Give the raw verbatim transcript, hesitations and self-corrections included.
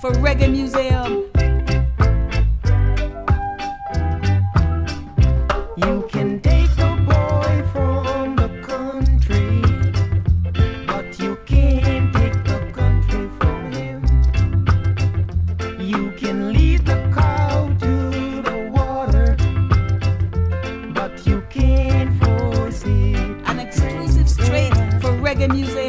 for Reggae Museum. You can take a boy from the country, but you can't take the country from him. You can lead the cow to the water, but you can't force it. An exclusive straight for Reggae Museum.